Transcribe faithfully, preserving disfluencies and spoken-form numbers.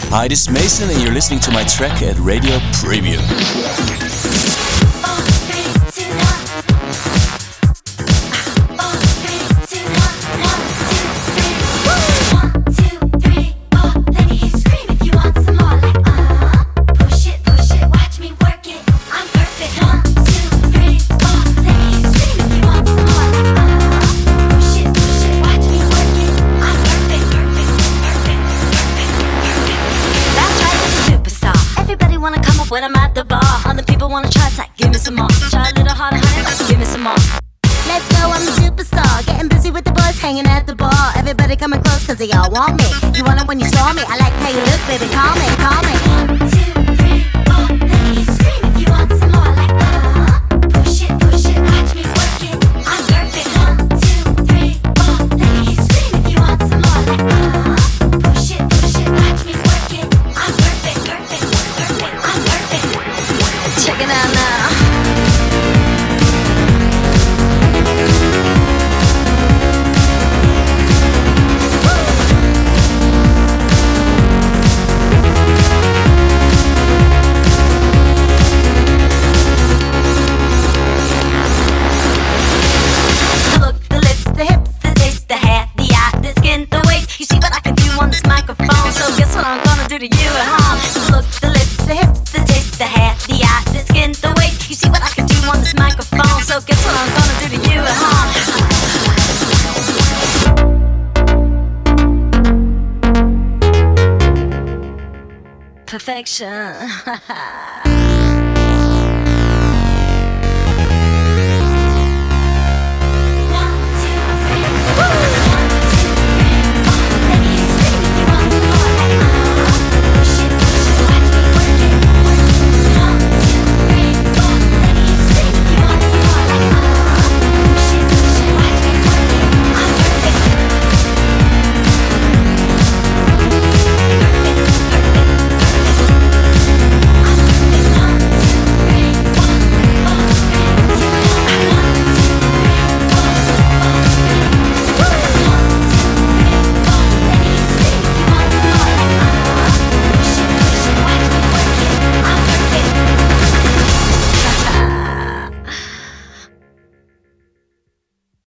Hi, this is Mason, and you're listening to my track at Radio Premium. When I'm at the bar, other people wanna try, it's like, give me some more. Try a little harder, honey, give me some more. Let's go, I'm a superstar, getting busy with the boys, hanging at the bar. Everybody coming close, cause they all want me. You want it when you saw me, I like how you look, baby, call me, call me. One, two, three, four, let me hear you scream if you want some more. Like, uh-huh, push it, push it, watch me work it, I'm perfect. One, two, three, four, let me hear you scream if you want some more. Like, uh-huh, push it, push it, watch me work it, I'm perfect, perfect, perfect, I'm perfect. Check it out now. To you at home. So look, the lips, the hips, the taste, the hair, the eye, the skin, the waist. You see what I can do on this microphone. So guess what I'm gonna do to you at home? Perfection.